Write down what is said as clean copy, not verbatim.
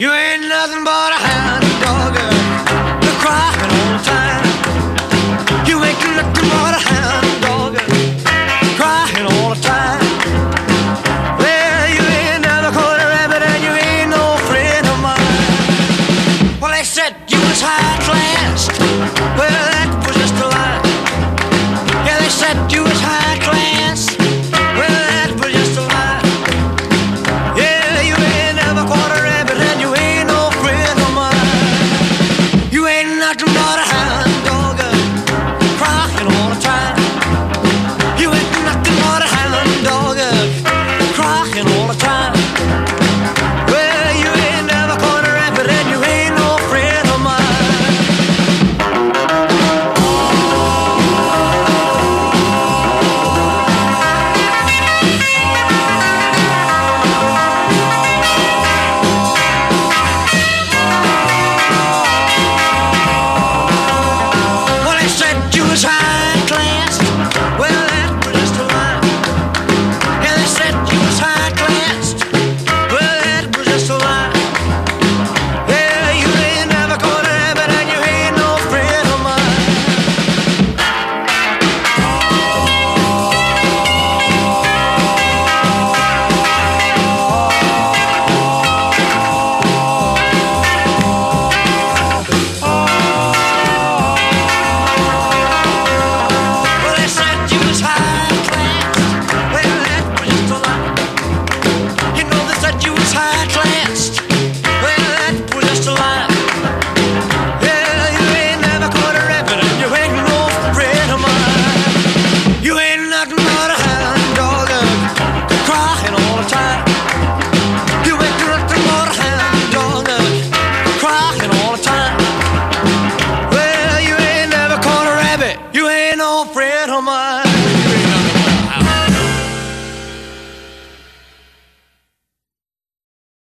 You ain't nothing but a hound dog, you're crying all the time. You ain't nothing but a hound dog, crying all the time. Well, you ain't never caught a rabbit and you ain't no friend of mine. Well, they said you was high class. Well, that was just a lie. Yeah, they said you was high class. Well, that was just a lie. Yeah, you ain't never caught a rabbit and you ain't no friend of mine. You ain't nothing but a hound dog, crying all the time. You ain't nothing but a hound dog, crying all the time. Well, you ain't never caught a rabbit and you ain't no friend of mine. Well, they said you was high class. Well, that was just a lie. Yeah, they said you was high class. Well, that was just a lie. Yeah, you ain't never caught a rabbit and you ain't no friend of mine. Well, they said you was high class. Well, that was just a lie. You know they said you was high class. Well, that was just a lie. Yeah, you ain't never caught a rabbit and you ain't no friend of mine. You ain't nothing but a hound dog, crying all the time. You ain't nothing but a hound dog, crying all the time. Well, you ain't never caught a rabbit, you ain't no friend of mine.